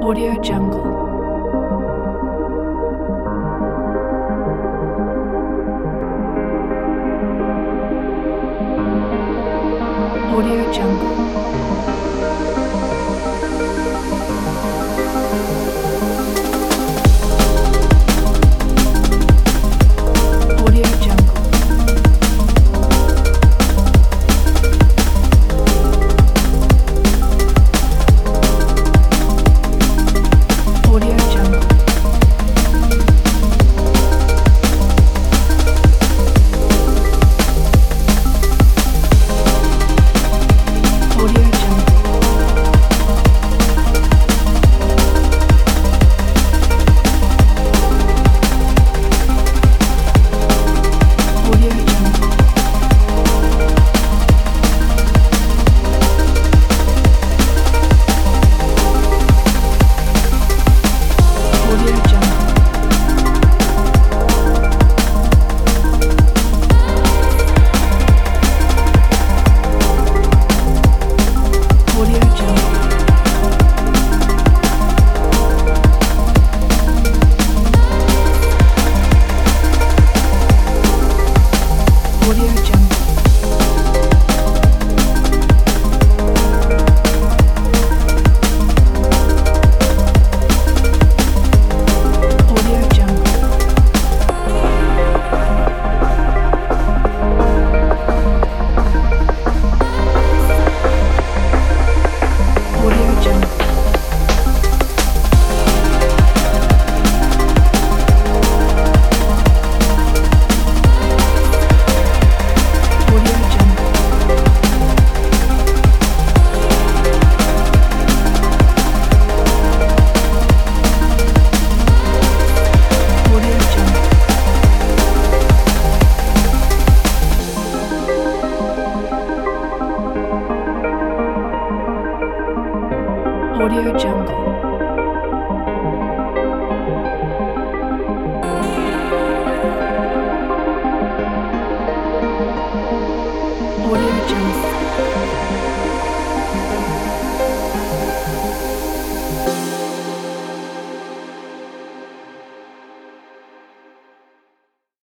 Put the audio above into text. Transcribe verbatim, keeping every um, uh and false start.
Audio Jungle. Audio Jungle. Audio Jungle. Audio Jungle. Audio Jungle. Audio Jungle. Audio Jungle. Audio Jungle. Audio Jungle. Audio Jungle. Audio Jungle. Audio Jungle. Audio Jungle. Audio Jungle.